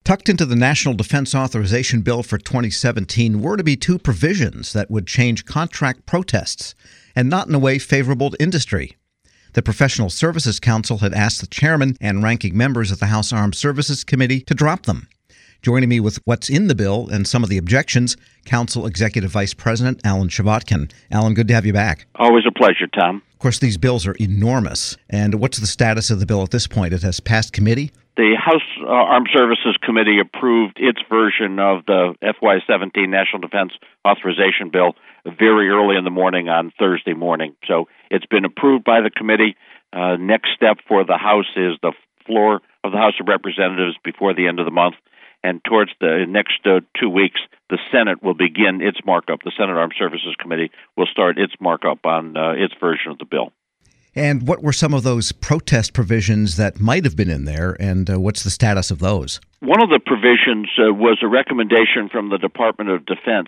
Tucked into the National Defense Authorization Bill for 2017 were to be two provisions that would change contract protests, and not in a way favorable to industry. The Professional Services Council had asked the chairman and ranking members of the House Armed Services Committee to drop them. Joining me with what's in the bill and some of the objections, Council Executive Vice President Alan Chvotkin. Alan, good to have you back. Always a pleasure, Tom. Of course, these bills are enormous. And what's the status of the bill at this point? It has passed committee? The House Armed Services Committee approved its version of the FY17 National Defense Authorization Bill very early in the morning on Thursday morning. So it's been approved by the committee. Next step for the House is the floor of the House of Representatives before the end of the month. And towards the next 2 weeks, the Senate will begin its markup. The Senate Armed Services Committee will start its markup on its version of the bill. And what were some of those protest provisions that might have been in there, and what's the status of those? One of the provisions was a recommendation from the Department of Defense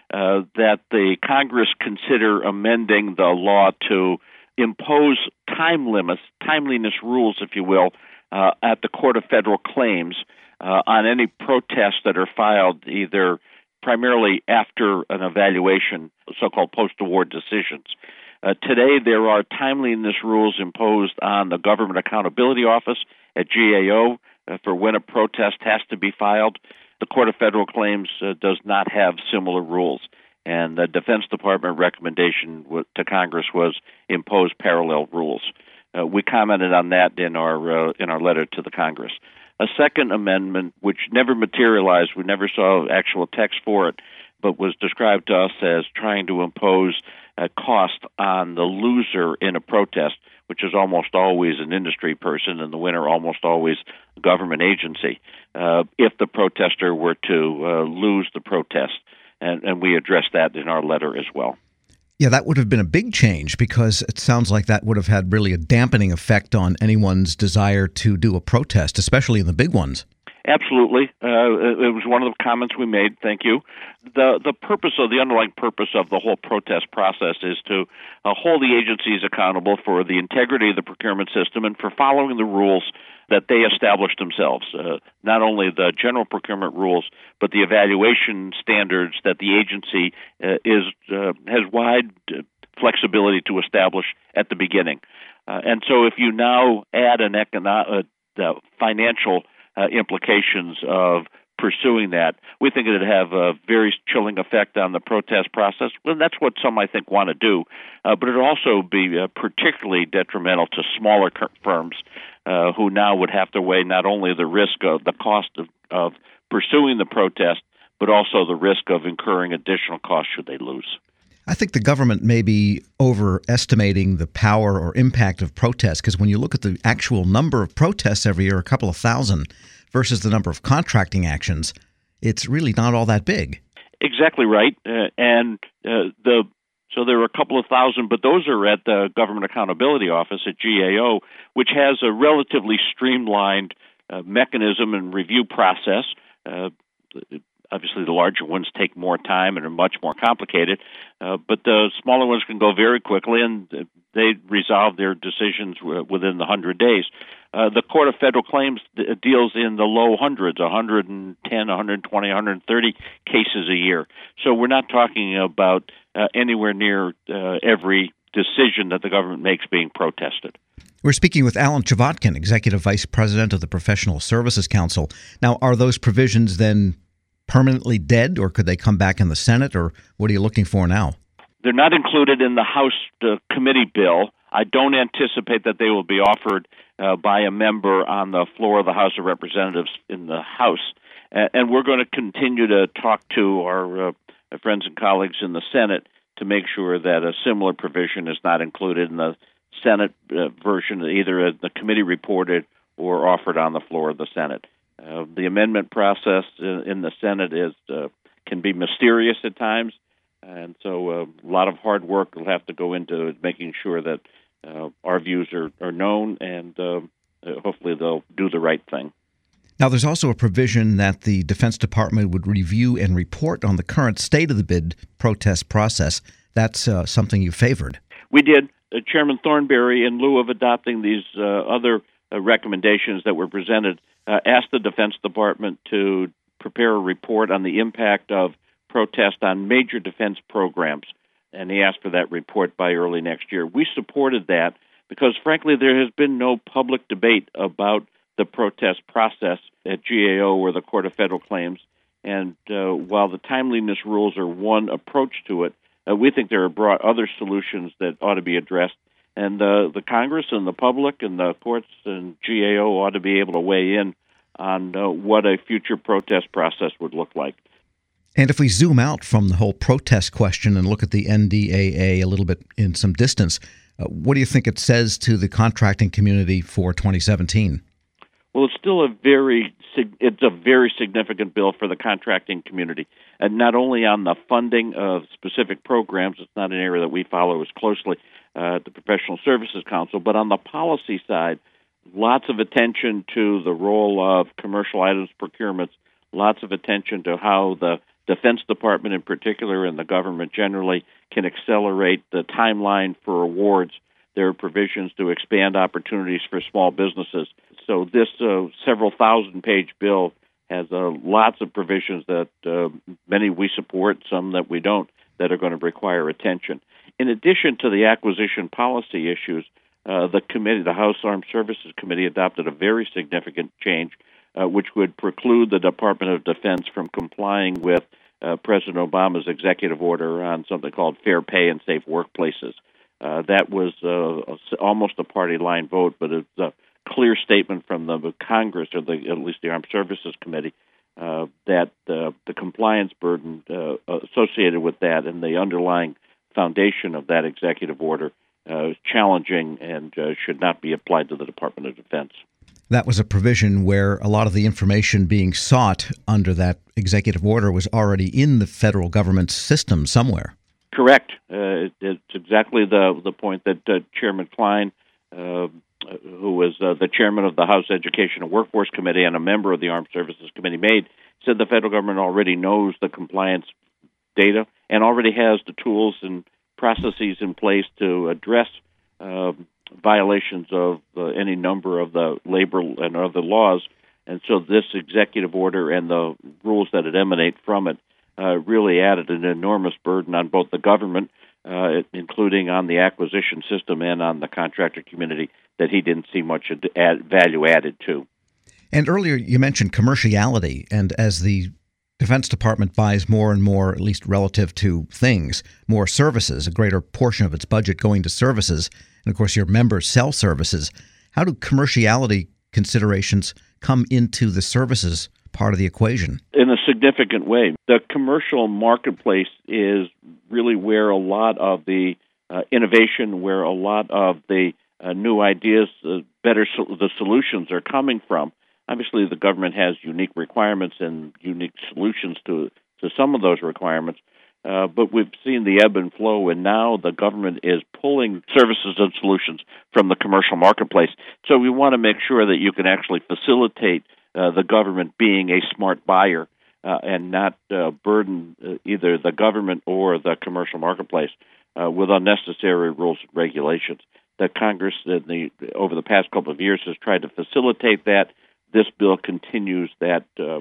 that the Congress consider amending the law to impose timeliness rules, if you will, at the Court of Federal Claims on any protests that are filed either primarily after an evaluation, so-called post-award decisions. Today, there are timeliness rules imposed on the Government Accountability Office at GAO for when a protest has to be filed. The Court of Federal Claims does not have similar rules, and the Defense Department recommendation to Congress was impose parallel rules. We commented on that in our letter to the Congress. A second amendment, which never materialized, we never saw actual text for it, but was described to us as trying to impose a cost on the loser in a protest, which is almost always an industry person and the winner almost always a government agency, if the protester were to lose the protest. And we addressed that in our letter as well. Yeah, that would have been a big change because it sounds like that would have had really a dampening effect on anyone's desire to do a protest, especially in the big ones. Absolutely. It was one of the comments we made. Thank you. The purpose of the underlying purpose of the whole protest process is to hold the agencies accountable for the integrity of the procurement system and for following the rules that they established themselves. Not only the general procurement rules, but the evaluation standards that the agency has wide flexibility to establish at the beginning. And so, if you now add the financial implications of pursuing that, we think it would have a very chilling effect on the protest process. Well, that's what some, I think, want to do. But it would also be particularly detrimental to smaller firms who now would have to weigh not only the risk of the cost of pursuing the protest, but also the risk of incurring additional costs should they lose. I think the government may be overestimating the power or impact of protests, because when you look at the actual number of protests every year, a couple of thousand, versus the number of contracting actions, it's really not all that big. Exactly right. So there are a couple of thousand, but those are at the Government Accountability Office at GAO, which has a relatively streamlined mechanism and review process. Obviously, the larger ones take more time and are much more complicated, but the smaller ones can go very quickly, and they resolve their decisions within the 100 days. The Court of Federal Claims deals in the low hundreds, 110, 120, 130 cases a year. So we're not talking about anywhere near every decision that the government makes being protested. We're speaking with Alan Chvotkin, Executive Vice President of the Professional Services Council. Now, are those provisions then permanently dead, or could they come back in the Senate, or what are you looking for now? They're not included in the House committee bill. I don't anticipate that they will be offered by a member on the floor of the House of Representatives in the House. And we're going to continue to talk to our friends and colleagues in the Senate to make sure that a similar provision is not included in the Senate version, either the committee reported or offered on the floor of the Senate. The amendment process in the Senate can be mysterious at times, and so a lot of hard work will have to go into making sure that our views are known, and hopefully they'll do the right thing. Now, there's also a provision that the Defense Department would review and report on the current state of the bid protest process. That's something you favored. We did. Chairman Thornberry, in lieu of adopting these other recommendations that were presented, asked the Defense Department to prepare a report on the impact of protest on major defense programs, and he asked for that report by early next year. We supported that because, frankly, there has been no public debate about the protest process at GAO or the Court of Federal Claims. And while the timeliness rules are one approach to it, we think there are other solutions that ought to be addressed. And the Congress and the public and the courts and GAO ought to be able to weigh in on what a future protest process would look like. And if we zoom out from the whole protest question and look at the NDAA a little bit in some distance, what do you think it says to the contracting community for 2017? Well, it's still a very significant bill for the contracting community, and not only on the funding of specific programs. It's not an area that we follow as closely at the Professional Services Council, but on the policy side, lots of attention to the role of commercial items procurements, lots of attention to how the Defense Department in particular and the government generally can accelerate the timeline for awards. There are provisions to expand opportunities for small businesses. So this several thousand-page bill has lots of provisions that many we support, some that we don't, that are going to require attention. In addition to the acquisition policy issues, the House Armed Services Committee adopted a very significant change, which would preclude the Department of Defense from complying with President Obama's executive order on something called fair pay and safe workplaces. That was almost a party line vote, but it's a clear statement from the Congress, or at least the Armed Services Committee, that the compliance burden associated with that and the underlying foundation of that executive order is challenging and should not be applied to the Department of Defense. That was a provision where a lot of the information being sought under that executive order was already in the federal government's system somewhere. Correct. It's exactly the point that Chairman Klein, who was the chairman of the House Education and Workforce Committee and a member of the Armed Services Committee, made, said the federal government already knows the compliance data and already has the tools and processes in place to address violations of any number of the labor and other laws. And so this executive order and the rules that emanate from it really added an enormous burden on both the government, including on the acquisition system and on the contractor community, that he didn't see much value added to. And earlier you mentioned commerciality, and as the Defense Department buys more and more, at least relative to things, more services, a greater portion of its budget going to services, and of course your members sell services, how do commerciality considerations come into the services part of the equation? In a significant way. The commercial marketplace is really where a lot of the innovation, where a lot of the new ideas, the solutions are coming from. Obviously, the government has unique requirements and unique solutions to some of those requirements, but we've seen the ebb and flow, and now the government is pulling services and solutions from the commercial marketplace. So we want to make sure that you can actually facilitate the government being a smart buyer and not burden either the government or the commercial marketplace with unnecessary rules and regulations. The Congress, over the past couple of years, has tried to facilitate that. This bill continues that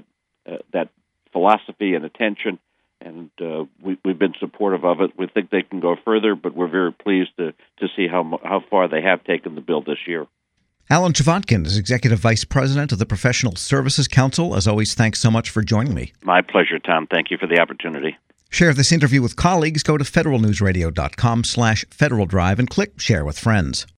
philosophy and attention, and we've been supportive of it. We think they can go further, but we're very pleased to see how far they have taken the bill this year. Alan Chvotkin is Executive Vice President of the Professional Services Council. As always, thanks so much for joining me. My pleasure, Tom. Thank you for the opportunity. Share this interview with colleagues. Go to federalnewsradio.com/Federal Drive and click Share with Friends.